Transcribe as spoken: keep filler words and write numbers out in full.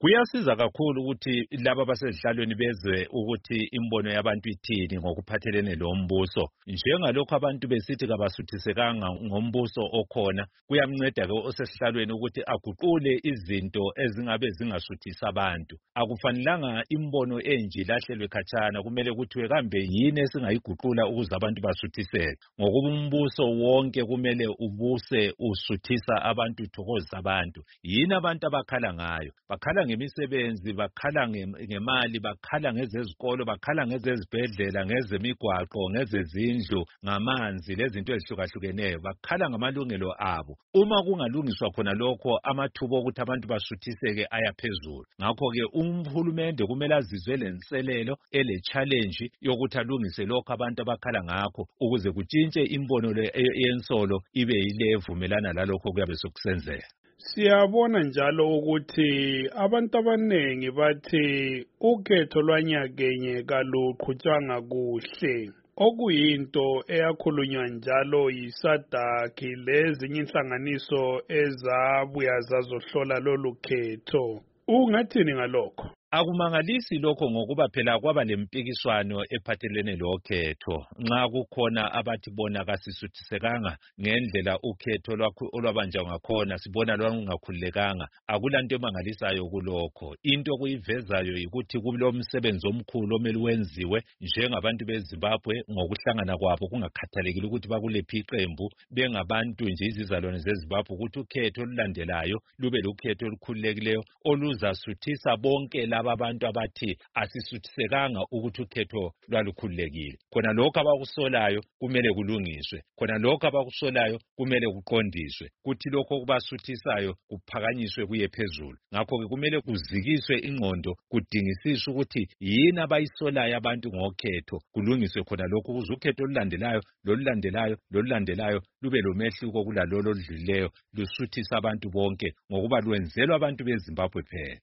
Kuyasiza kakhulu ukuthi laba abasezihlalweni bezwe ukuthi imbono yabantu ithini ngokuphathelene lombuso. Njengalokho abantu besithi kabasuthisekanga ngombuso okhona, kuyamnceda ke osesihlalweni ukuthi aguqule izinto ezingabe zingasuthisa abantu. Akufanelanga imbono enje ilahlelwe khatshana, kumele kuthiwe kambe yini esingayiguqula ukuze abantu basuthiseke. Ngokuba umbuso wonke kumele ubuse usuthisa abantu, uthokozisa abantu. Yini abantu abakhala ngayo? Bakhala ngemisebenzi, bakhala ngemali, bakhala ngezezikolo, bakhala ngezezibhedlela, ngezemigwaqo, ngezezindlu, ngamanzi lezinto ezihlukahlukeneyo. Bakhala ngamalungelo abo. Uma kungalungiswa khona lokho, amathuba okuthi abantu basuthiseke ayaphezulu. Ngakho-ke umhulumende kumele azizwe lenselelo, ele challenge yokuthi alungise lokho abantu abakhala ngakho ukuze kutshintshe imbono le yensolo ibe yile evumelana lalokho kuyabe sokusenzeka. Siyabona njalo ukuthi abantu abanengi bathi ukhetho lwanyakenye kaluqhutshwanga kuhle, okuyinto eyakhulunywa njalo yisadaki lezinye inhlanganiso ezabuya zazohlola lolu khetho. Ungathini ngalokho? Akumangalisi lokho ngokuba phela kwaba lempikiswano ephathelene lokhetho. Nxa kukhona abathi bona kasisuthisekanga ngendlela ukhetho lwakho olwabanjwa ngakhona, sibona lwangakhulekanga, akulanto emangalisayo kulokho. Into kuyivezayo yikuthi kulomsebenzi omkhulu omele wenziwe njengabantu beZimbabwe ngokuhlangana kwabo, kungakhathalekile ukuthi bakulephi iqembu, bengabantu nje izizalwane zeZimbabwe, ukuthi ukhetho olulandelayo lube lukhetho olukhululekileyo oluzasuthisa bonke la abantu abathi asisuthisekanga ukuthi ukhetho lwalukhululekile. Khona lokho abakusolayo kumele kulungiswe, khona lokho abakusolayo kumele kuqondiswe, kuthi lokho kubasuthisayo kuphakanyiswe kuye phezulu. Ngakho-ke kumele kuzikiswe ingqondo, kudingisiswe ukuthi yini abayisolayo abantu ngokhetho, kulungiswe khona lokho ukuze ukhetho olulandelayo lolulandelayo lolulandelayo lube lomehluko kulalolo oludlulileyo, lusuthisa abantu bonke ngokuba lwenzelwa abantu beZimbabwe phela.